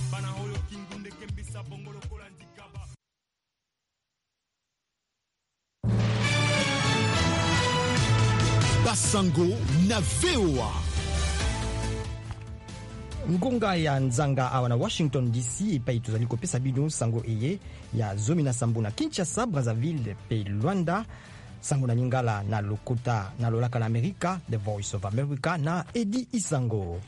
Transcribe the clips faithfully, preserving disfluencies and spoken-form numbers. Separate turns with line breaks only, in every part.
Basango na V O A.
Ngonga ya nzanga awa na Washington D C epai tozali kopesa bino sango eye ya zomi na sambu na Kinshasa, Brazzaville pe Luanda, sango na Lingala na Lokota na lolaka la Amerika, The Voice of America na Edi Isango.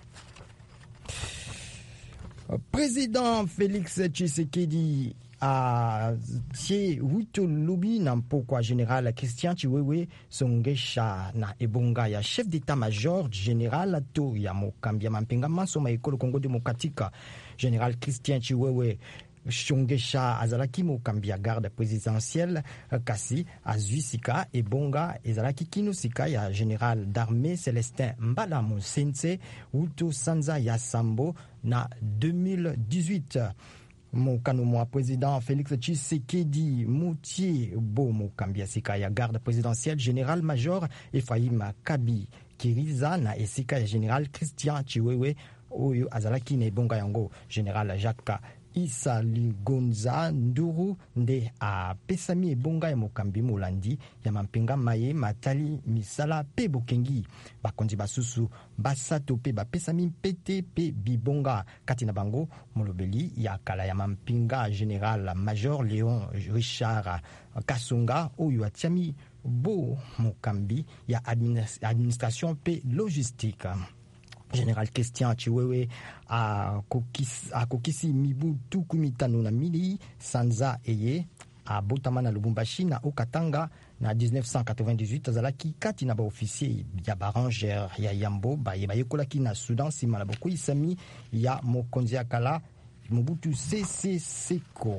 Président Félix Tshisekedi a tie wito lobi na mpokwa général Christian Chiwewe Songesha na ebonga ya chef d'état-major général to ya mokambi ya mampinga maso ma ekolo Congo démocratique. Général Christian Chiwewe Songesha azalaki mokambi ya garde présidentielle kasi azwi sika ebonga ezalaki kino sika ya général d'armée Célestin Mbala Mosense wuto sanza ya Sambo na deux mille dix-huit. Mokano mwa président Félix Tshisekedi Moutier bo mokambi ya sika ya garde présidentielle général major Ephraim Kabi Kiriza na esika ya général Christian Chiwewe oyo azalaki na ebonga yango général Jacques Isa Ligonza Nduru nde a pesami ebonga ya mokambi molandi ya mampinga maye matali misala pe bokengi bakonzi basusu basato pe bapesami pete pe bibonga kati na bango molobeli ya kala ya mampinga général major Léon Richard Kasonga oyo atiami bo mokambi ya administration pe logistique. Général Christian Chiwewe a kokisi, a kokisi mibu tuku mitano na mili sanza eye a botama na Lubumbashi na Okatanga na dix-neuf cent quatre-vingt-dix-huit azalaki kati na ba officier ya barangere ya Yambo baye bayekolaki na Soudan sima na boko isami ya mokonzi akala Mobutu Sese Seko.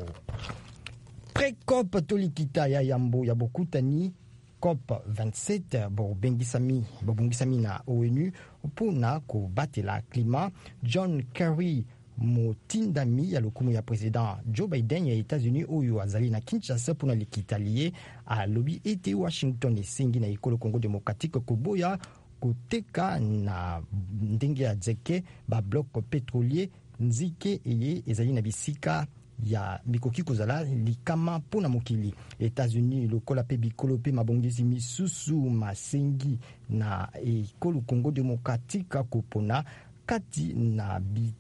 Pré-COP tolikita ya Yambo ya bokutani COP vingt-sept bobongisami bobongisami na O N U pona kobatela climat. John Kerry motindami ya lokumu ya président Joe Biden ya États-Unis oyo azali na Kinshasa pona likita lié a lobby ete Washington esengi na ekolo Congo démocratique koboya koteka na ndenge ya zeke ba bloc pétrolier nzike eye ezali na bisika ya mikoki kozala likama pona mokili. États-Unis lokola pe bikolo pe mabongisi misusu masengi na ekolo Congo démocratique kopona kati na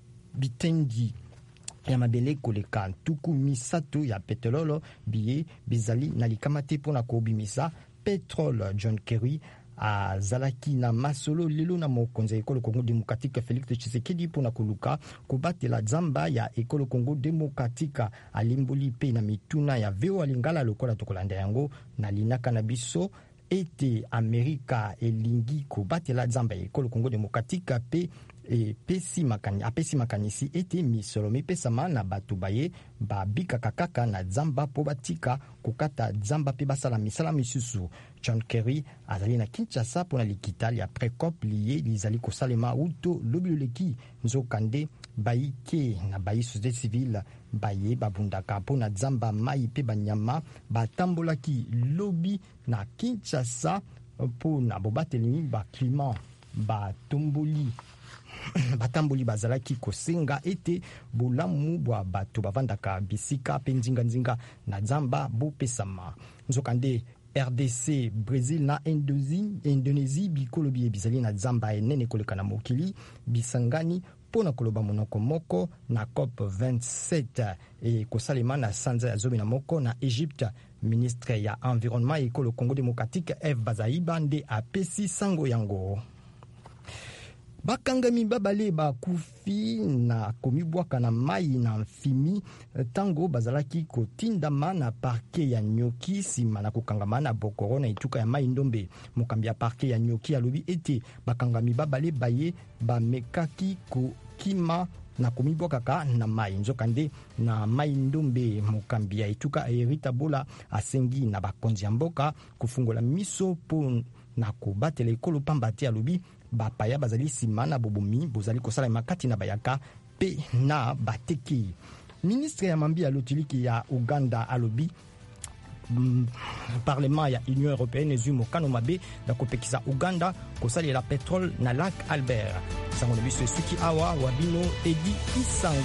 bitendi ya mabele koleka tuku misato ya petrolo biye bizali na likama te pona kobimisa petrole. John Kerry a zalaki na masolo lelo na mokonzi ya ekolo Congo démocratique Félix Tshisekedi pona koluka kobatela zamba ya ekolo Congo démocratique alimboli pe na mituna ya V O A Lingala lokola tokolanda yango na linaka na biso ete Amerika elingi kobatela zamba ya ekolo Congo démocratique pe e pesi makani apesi makanisi ete misolo mipesama na bato baye babika kakaka na zamba po batika kokata zamba pe basala misala misusu. John Kerry azali na Kinshasa pona likitali ya pré-COP liye lizali kosalema uto lobiloleki nzokande baike na bayi société civile baye babundaka pona zamba mai pe banyama batambolaki lobi na Kinshasa pona bobatelemi ba climat batomboli batamboli bazalaki kosenga ete bolamu bwa bato bavandaka bisika pe nzinga nzinga na zamba bopesama. Nzokande R D C, Brésil na Indonésie bikolo biye bizali na zamba enene koleka na mokili bisangani pona koloba monoko moko na COP vingt-sept e kosalema na sanza ya zomi na moko na Egypte. Ministre ya environnement et ekolo Congo démocratique Eve Bazaiba nde apesi sango yango. Bakangami babale bakufi na komibwaka na mai na mfimi tango bazalaki kotindama na parke ya Nyoki sima na kokangama na bokoro na ituka ya mai ndombe. Mokambi ya parke ya Nyoki alobi ete bakangami babale baye bamekaki kokima na komibwaka na mai nzokande na mai ndombe. Mokambi ya ituka Erita Bola asengi na bakonzi ya mboka kufungola miso po na kobatela ekolo pamba te alobi bapaya bazali sima na bobomi bozali kosala makati na bayaka pe na bateki. Ministre ya mambi ya lotiliki ya Uganda alobi mm, parlement ya Union Européenne ezwi mokano mabe na kopekisa Uganda kosalela petrole na lac Albert. Sango na biso esuki awa wabino Edi Isango.